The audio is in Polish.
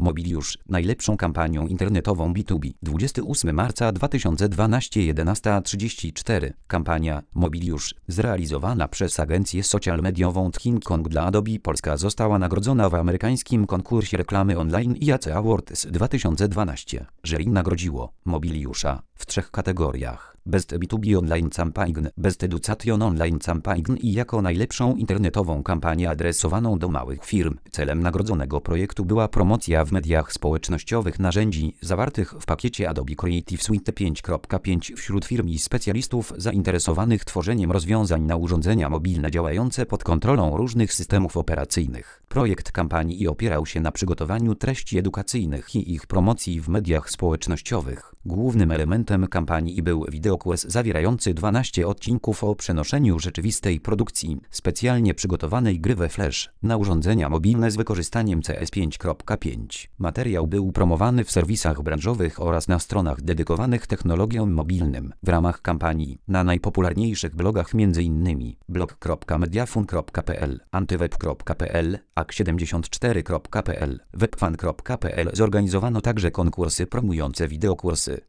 Mobiliusz, najlepszą kampanią internetową B2B. 28 marca 2012 11:34. Kampania Mobiliusz, zrealizowana przez agencję social mediową King Kong dla Adobe Polska, została nagrodzona w amerykańskim konkursie reklamy online IAC Awards 2012. Jury nagrodziło Mobiliusza w 3 kategoriach: Best B2B Online Campaign, Best Education Online Campaign i jako najlepszą internetową kampanię adresowaną do małych firm. Celem nagrodzonego projektu była promocja w mediach społecznościowych narzędzi zawartych w pakiecie Adobe Creative Suite 5.5 wśród firm i specjalistów zainteresowanych tworzeniem rozwiązań na urządzenia mobilne działające pod kontrolą różnych systemów operacyjnych. Projekt kampanii opierał się na przygotowaniu treści edukacyjnych i ich promocji w mediach społecznościowych. Głównym elementem kampanii był wideokurs zawierający 12 odcinków o przenoszeniu rzeczywistej produkcji specjalnie przygotowanej gry we Flash na urządzenia mobilne z wykorzystaniem CS5.5. Materiał był promowany w serwisach branżowych oraz na stronach dedykowanych technologiom mobilnym. W ramach kampanii na najpopularniejszych blogach m.in. blog.mediafun.pl, antyweb.pl, ak74.pl, webfan.pl zorganizowano także konkursy promujące wideokursy.